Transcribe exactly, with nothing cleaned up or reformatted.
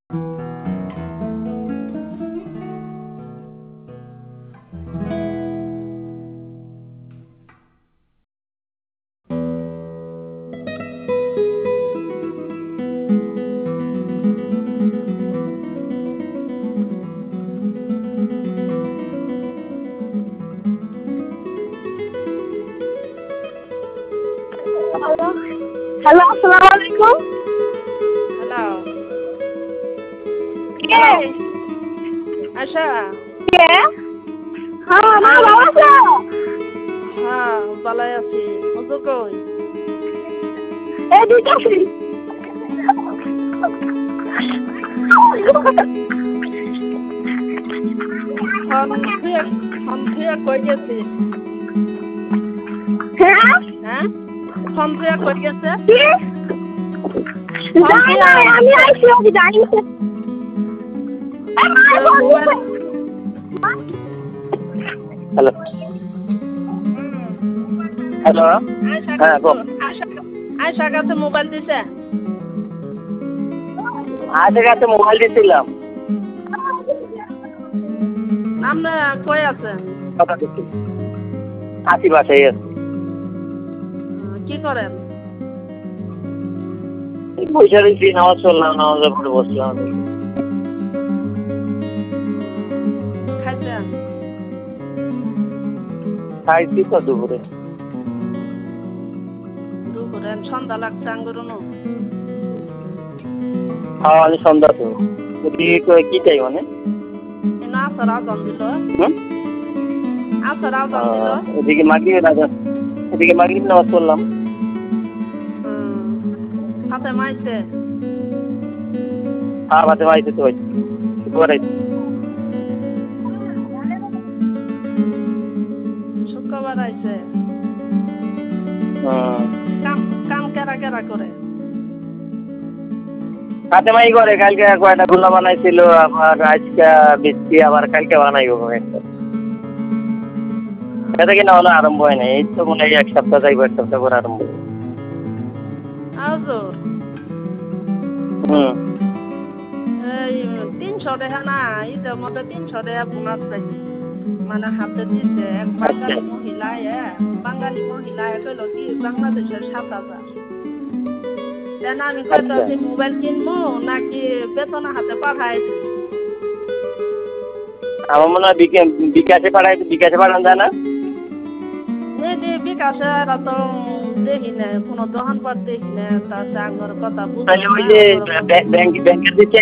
Hello hello আসসালামু আলাইকুম। Hello কে আশা। কে হ্যাঁ মা ভালো আছো? হ্যাঁ ভালোই আছি। হুজুর কই? এই দিতেছি। ফোন থুয়ে ফোন থুয়ে কই গেছে? হ্যাঁ হ্যাঁ ফোন থুয়ে কই গেছে? কি ফোন যাই থুয়ে নাই আমি আইছি ওকে যাই না। এই মা ফোন মোবাইল দিছে। হ্যালো হ্যালো আয়শা হ্যাঁ গো আয়শা আয়শার কাছে মোবাইল দিছে। আজের কাছে মোবাইল দিয়েছিলাম। আপনি কই আছেন? কথা দিচ্ছি আশি বাসায় আছে। কি করেন? বসে রয়েছি নামাজ চললাম নামাজের পরে বসলাম। খাইছেন? খাইছি তো দুপুরে। দুপুরে সন্ধ্যা লাগছে আঙ্গুরনো। হ্যাঁ আমি সন্ধ্যা তো কি চাই মানে না আসর আজান দিল। হুম আসর আজান দিল। এদিকে মাগরিবের আজান এদিকে মাগরিব নামাজ পড়লাম। হাতে মাইছে। হ্যাঁ মাঝে মাইছে তো শুক্রবার আইছে। শুক্রবার আইছে। হুম কাম কাম কেরা কেরা করে? হাতে মাই করে কালকে কয়টা গোলা বানাইছিল আবার আজকে বৃষ্টি আবার কালকে বানাইব একটা। এটা কিনা হলো আরম্ভ হয় নাই এই তো মনে হয় এক সপ্তাহ যাইব এক সপ্তাহ করে আরম্ভ হবে। হুজুর হুম এই তিনশো টাকা না ঈদের মধ্যে তিনশো টাকা বোনাস পাইছি। মানে হাতে দিছে এক বাঙালি মহিলা এ বাঙালি মহিলা এ কইল কি বাংলাদেশের সাত হাজার। দেন আমি কইতাছি মোবাইল কিনবো নাকি বেতন হাতে পাঠাই দিই। আমার মনে হয় বিকাশে পাঠাই বিকাশে পাঠান যায় না। এই যে বিকাশে এরা তো দেখি না কোনো দোকানপাট দেখি না তার আঙ্গর কথা বুঝো তাহলে ওই যে ব্যাংক ব্যাংকের যে